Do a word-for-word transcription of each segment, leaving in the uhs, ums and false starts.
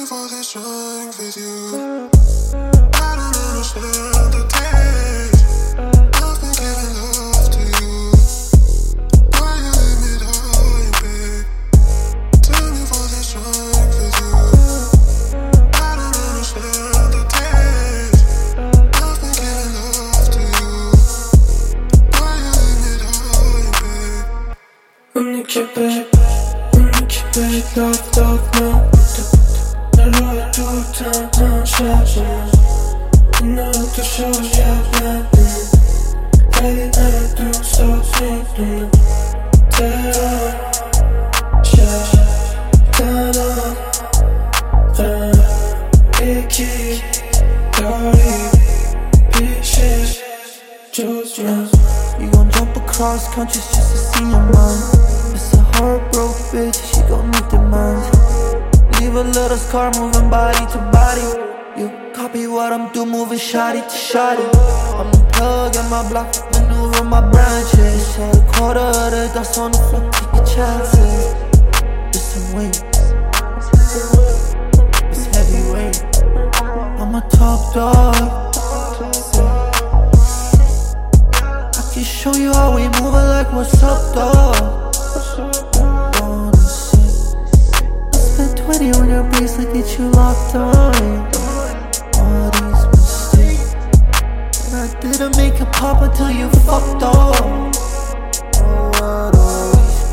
for this strength with you. I don't understand the taste. I've been giving love to you. Why you leave me dying, babe? Tell me for this strength with you. I don't understand the taste. I've been giving love to you. Why you leave me dying, babe? On est Québec, on est Québec, love, love, no. La loi tout un chargement. Une autre chose, y'a rien de nous. Elle est un tout sorti de nous. Terre, cherche, talent, rein, équipe, Dory, Piché, Jones. You gon' jump across countries just to see your mom. It's a heartbroken bitch, she gon' need demands. Leave a little scar moving body to body. You copy what I'm doing, moving shawty to shawty. I'm the plug in my block, maneuver my branches. Shot a quarter of the dust on the floor, take your chances. It's some weight, it's heavyweight. I'm a top dog. I can show you how we move it like what's up, dog. twenty on your bracelet, get you locked on. All these mistakes, and I didn't make it pop until you fucked off. Oh, what always.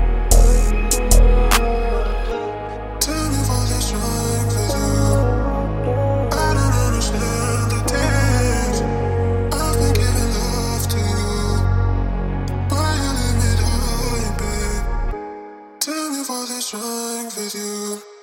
Tell me for this strength with you. I don't understand the taste. I've been giving love to you. Why you leave me dying, babe? Tell me for this strength with you.